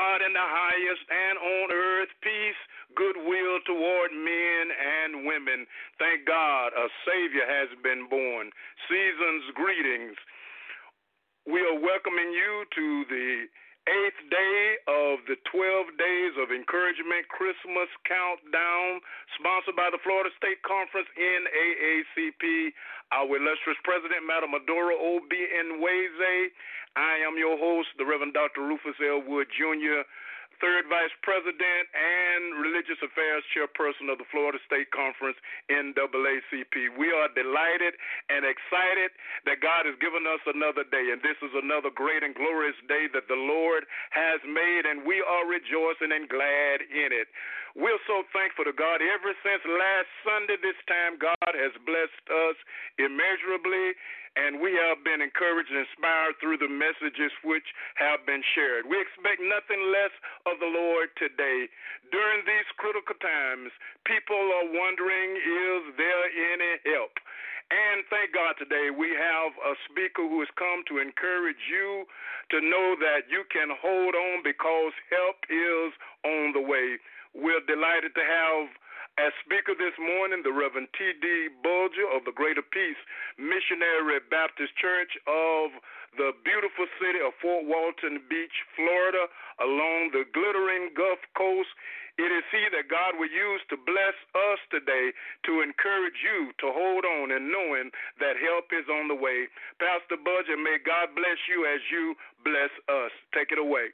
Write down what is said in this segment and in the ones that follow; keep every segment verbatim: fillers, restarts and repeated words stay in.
God in the highest, and on earth peace, goodwill toward men and women. Thank God a Savior has been born. Season's greetings. We are welcoming you to the eighth day of the twelve Days of Encouragement Christmas Countdown, sponsored by the Florida State Conference N double A C P. Our illustrious president, Madam Adora O B. Nweze. I am your host, the Reverend Doctor Rufus L. Wood, Junior, third Vice President and Religious Affairs Chairperson of the Florida State Conference N double A C P. We are delighted and excited that God has given us another day, and this is another great and glorious day that the Lord has made, and we are rejoicing and glad in it. We're so thankful to God. Ever since last Sunday, this time, God has blessed us immeasurably, and we have been encouraged and inspired through the messages which have been shared. We expect nothing less of the Lord today. During these critical times, people are wondering, is there any help? And thank God today we have a speaker who has come to encourage you to know that you can hold on because help is on the way. We're delighted to have as speaker this morning the Reverend T D Bulger of the Greater Peace Missionary Baptist Church of the beautiful city of Fort Walton Beach, Florida, along the glittering Gulf Coast. It is he that God will use to bless us today to encourage you to hold on and knowing that help is on the way. Pastor Bulger, may God bless you as you bless us. Take it away.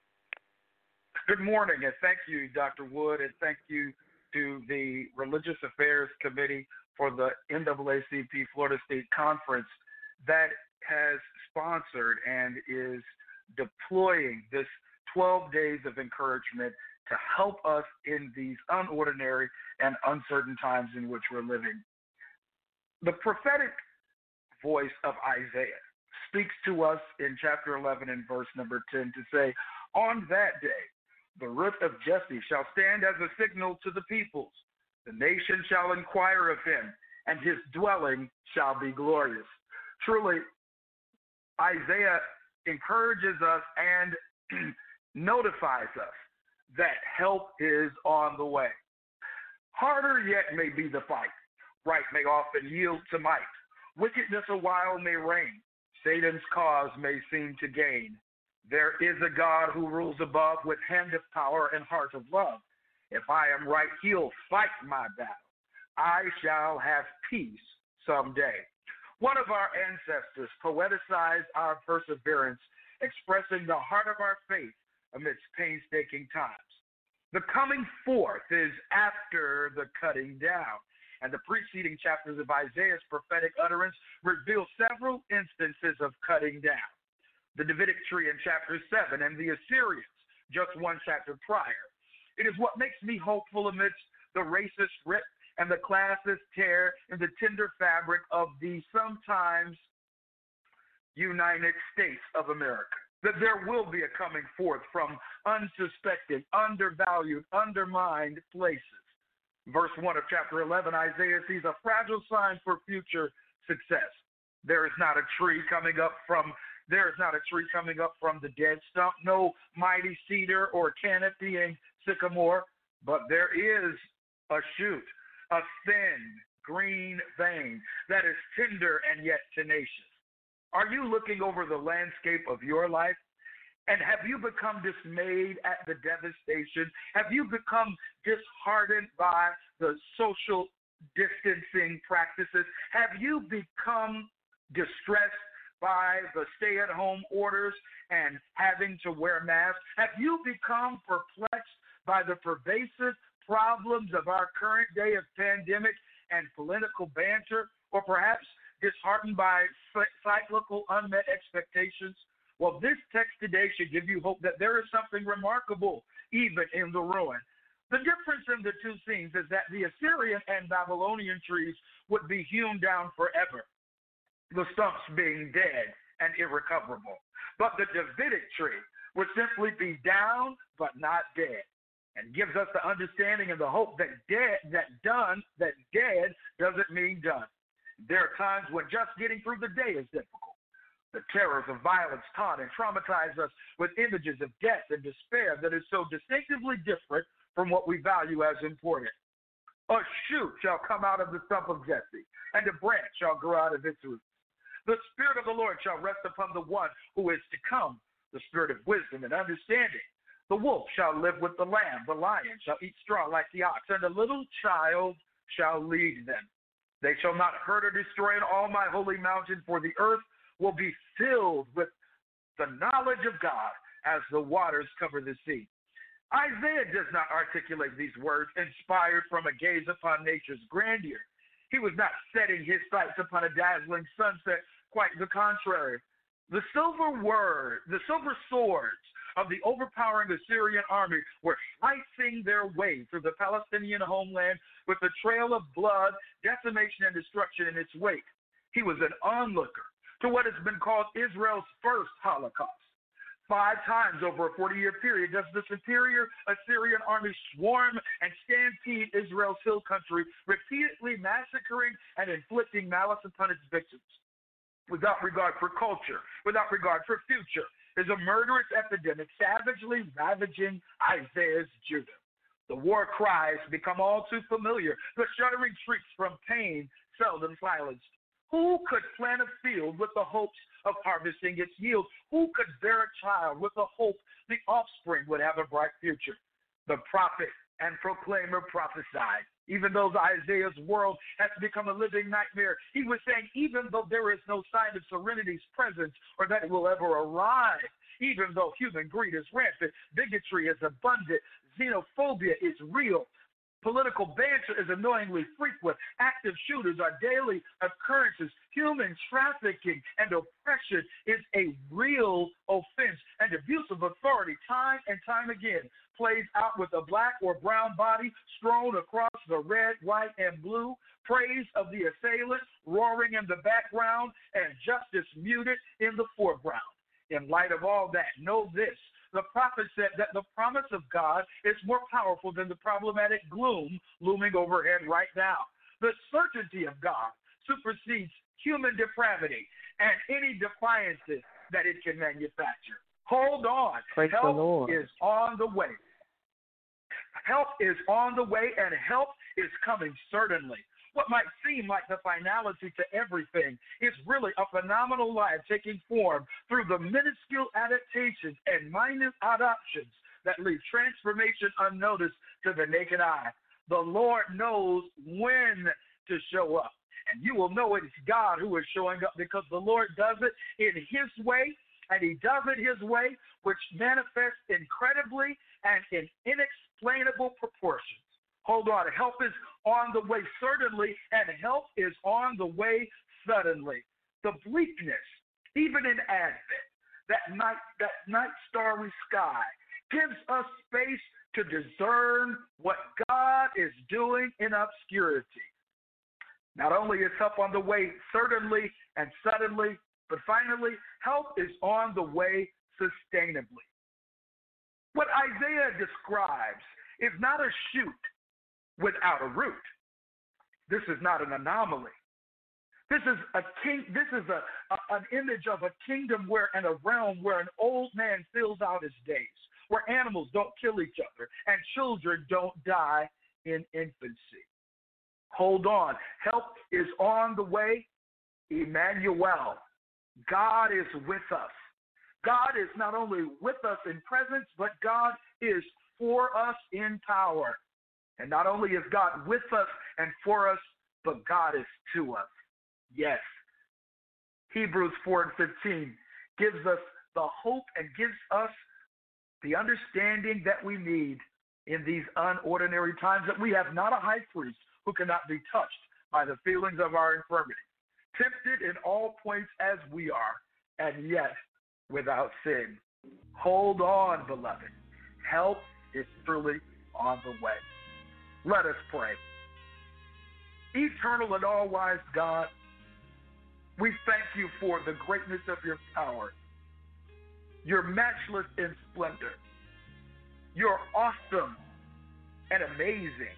Good morning, and thank you, Doctor Wood, and thank you to the Religious Affairs Committee for the N double A C P Florida State Conference that has sponsored and is deploying this twelve days of encouragement to help us in these unordinary and uncertain times in which we're living. The prophetic voice of Isaiah speaks to us in chapter eleven and verse number ten to say, on that day, the root of Jesse shall stand as a signal to the peoples. The nation shall inquire of him, and his dwelling shall be glorious. Truly, Isaiah encourages us and notifies us that help is on the way. Harder yet may be the fight. Right may often yield to might. Wickedness a while may reign. Satan's cause may seem to gain. There is a God who rules above with hand of power and heart of love. If I am right, he'll fight my battle. I shall have peace someday. One of our ancestors poeticized our perseverance, expressing the heart of our faith amidst painstaking times. The coming forth is after the cutting down, and the preceding chapters of Isaiah's prophetic utterance reveal several instances of cutting down. The Davidic tree in chapter seven, and the Assyrians just one chapter prior. It is what makes me hopeful amidst the racist rip and the classist tear in the tender fabric of the sometimes United States of America, that there will be a coming forth from unsuspected, undervalued, undermined places. Verse one of chapter eleven, Isaiah sees a fragile sign for future success. There is not a tree coming up from There is not a tree coming up from the dead stump, no mighty cedar or canopying sycamore, but there is a shoot, a thin green vein that is tender and yet tenacious. Are you looking over the landscape of your life? And have you become dismayed at the devastation? Have you become disheartened by the social distancing practices? Have you become distressed by the stay-at-home orders and having to wear masks? Have you become perplexed by the pervasive problems of our current day of pandemic and political banter, or perhaps disheartened by cyclical unmet expectations? Well, this text today should give you hope that there is something remarkable even in the ruin. The difference in the two scenes is that the Assyrian and Babylonian trees would be hewn down forever, the stumps being dead and irrecoverable. But the Davidic tree would simply be down but not dead, and gives us the understanding and the hope that dead, that done, that dead doesn't mean done. There are times when just getting through the day is difficult, The terrors of violence taunt and traumatize us with images of death and despair that is so distinctively different from what we value as important. A shoot shall come out of the stump of Jesse, and a branch shall grow out of its roots. The Spirit of the Lord shall rest upon the one who is to come, the Spirit of wisdom and understanding. The wolf shall live with the lamb, the lion shall eat straw like the ox, and a little child shall lead them. They shall not hurt or destroy in all my holy mountain, for the earth will be filled with the knowledge of God as the waters cover the sea. Isaiah does not articulate these words inspired from a gaze upon nature's grandeur. He was not setting his sights upon a dazzling sunset, quite the contrary. The silver word, the silver swords of the overpowering Assyrian army were slicing their way through the Palestinian homeland with a trail of blood, decimation, and destruction in its wake. He was an onlooker to what has been called Israel's first Holocaust. Five times over a forty-year period does the superior Assyrian army swarm and stampede Israel's hill country, repeatedly massacring and inflicting malice upon its victims. Without regard for culture, without regard for future, is a murderous epidemic savagely ravaging Isaiah's Judah. The war cries become all too familiar, the shuddering shrieks from pain seldom silenced. Who could plant a field with the hopes of harvesting its yield? Who could bear a child with the hope the offspring would have a bright future? The prophet and proclaimer prophesied. Even though Isaiah's world has become a living nightmare, he was saying, even though there is no sign of serenity's presence or that it will ever arrive, even though human greed is rampant, bigotry is abundant, xenophobia is real, political banter is annoyingly frequent, active shooters are daily occurrences, human trafficking and oppression is a real offense, and abuse of authority time and time again plays out with a black or brown body strewn across the red, white, and blue, praise of the assailant roaring in the background, and justice muted in the foreground. In light of all that, know this. The prophet said that the promise of God is more powerful than the problematic gloom looming overhead right now. The certainty of God supersedes human depravity and any defiances that it can manufacture. Hold on. Praise help the Lord. is on the way. Help is on the way, and help is coming certainly. What might seem like the finality to everything is really a phenomenal life taking form through the minuscule adaptations and minor adoptions that leave transformation unnoticed to the naked eye. The Lord knows when to show up, and you will know it's God who is showing up because the Lord does it in His way, and He does it His way, which manifests incredibly and in inexplainable proportions. Hold on. Help is on the way certainly, and help is on the way suddenly. The bleakness, even in Advent, that night, that night starry sky, gives us space to discern what God is doing in obscurity. Not only is help on the way certainly and suddenly, but finally, help is on the way sustainably. What Isaiah describes is not a shoot without a root. This is not an anomaly. This is a king. This is a, a an image of a kingdom where and a realm where an old man fills out his days, where animals don't kill each other and children don't die in infancy. Hold on. Help is on the way. Emmanuel. God is with us. God is not only with us in presence, but God is for us in power. And not only is God with us and for us, but God is to us. Yes. Hebrews four and fifteen gives us the hope and gives us the understanding that we need in these unordinary times, that we have not a high priest who cannot be touched by the feelings of our infirmity, tempted in all points as we are, and yet without sin. Hold on, beloved. Help is truly on the way. Let us pray. Eternal and all-wise God, we thank you for the greatness of your power, your matchless in splendor. You're awesome and amazing.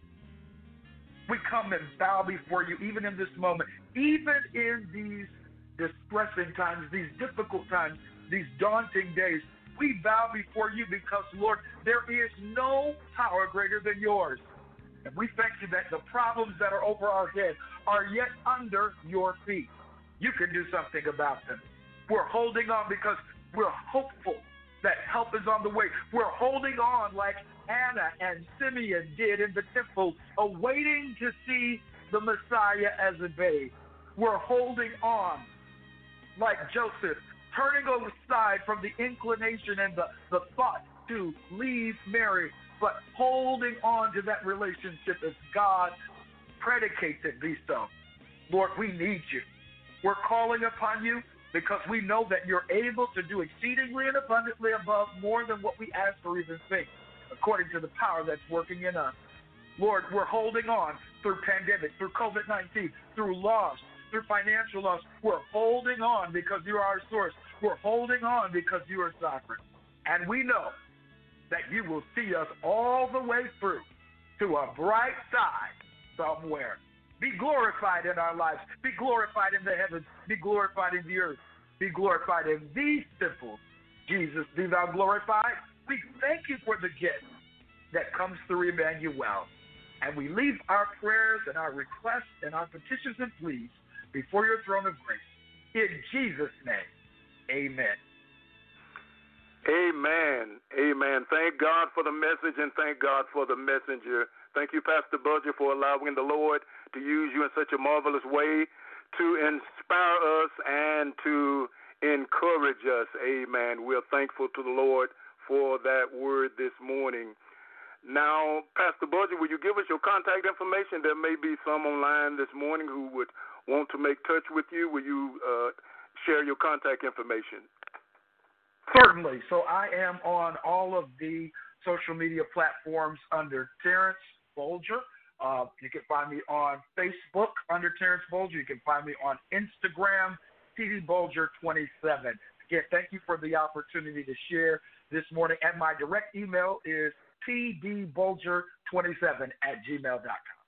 We come and bow before you even in this moment, even in these distressing times, these difficult times, these daunting days, we bow before you because, Lord, there is no power greater than yours. And we thank you that the problems that are over our head are yet under your feet. You can do something about them. We're holding on because we're hopeful that help is on the way. We're holding on like Anna and Simeon did in the temple, awaiting to see the Messiah as a babe. We're holding on like Joseph, turning aside from the inclination and the, the thought to leave Mary, but holding on to that relationship as God predicates it be so. Lord, we need you. We're calling upon you because we know that you're able to do exceedingly and abundantly above more than what we ask or even think, according to the power that's working in us. Lord, we're holding on through pandemic, through COVID nineteen, through loss, through financial loss. We're holding on because you're our source. We're holding on because you are sovereign. And we know that you will see us all the way through to a bright side somewhere. Be glorified in our lives. Be glorified in the heavens. Be glorified in the earth. Be glorified in these temples. Jesus, be thou glorified. We thank you for the gift that comes through Emmanuel. And we leave our prayers and our requests and our petitions and pleas before your throne of grace. In Jesus' name, amen. Amen. Amen. Thank God for the message and thank God for the messenger. Thank you, Pastor Bulger, for allowing the Lord to use you in such a marvelous way to inspire us and to encourage us. Amen. We're thankful to the Lord for that word this morning. Now, Pastor Bulger, will you give us your contact information? There may be some online this morning who would want to make touch with you. Will you uh, share your contact information? Certainly. So I am on all of the social media platforms under Terrence Bulger. Uh, you can find me on Facebook under Terrence Bulger. You can find me on Instagram, T D Bulger twenty-seven. Again, thank you for the opportunity to share this morning. And my direct email is T D Bulger twenty-seven at gmail dot com.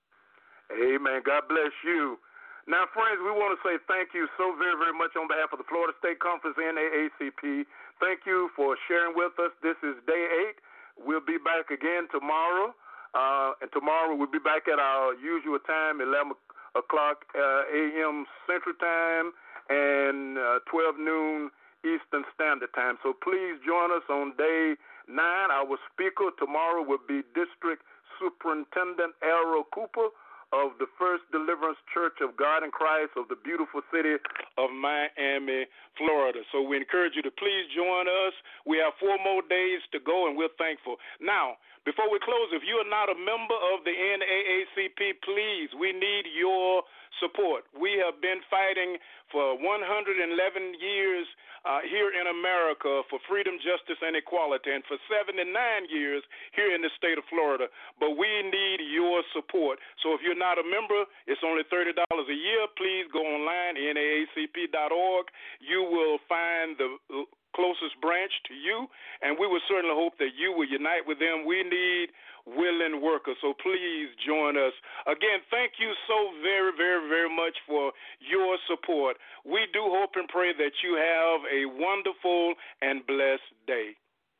Amen. God bless you. Now, friends, we want to say thank you so very, very much on behalf of the Florida State Conference N double A C P. Thank you for sharing with us. This is day eight. We'll be back again tomorrow. Uh, and tomorrow we'll be back at our usual time, eleven o'clock uh, a m Central Time and uh, twelve noon Eastern Standard Time. So please join us on day nine. Our speaker tomorrow will be District Superintendent Errol Cooper of the First Deliverance Church of God in Christ of the beautiful city of Miami, Florida. So we encourage you to please join us. We have four more days to go, and we're thankful. Now, before we close, if you are not a member of the N double A C P, please, we need your support. We have been fighting for one hundred eleven years uh, here in America for freedom, justice, and equality, and for seventy-nine years here in the state of Florida. But we need your support. So if you're not a member, it's only thirty dollars a year. Please go online, N double A C P dot org. You will find the closest branch to you, and we would certainly hope that you will unite with them. We need willing workers, so please join us. Again, thank you so very, very, very much for your support. We do hope and pray that you have a wonderful and blessed day.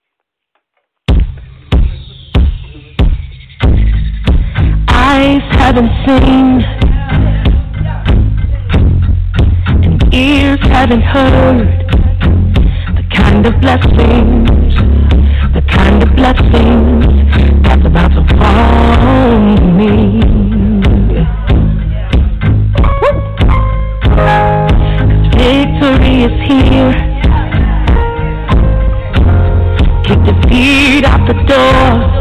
Eyes haven't seen, and ears haven't heard the kind of blessings, the kind of blessings that's about to fall on me. 'Cause victory is here. Kick defeat out the door.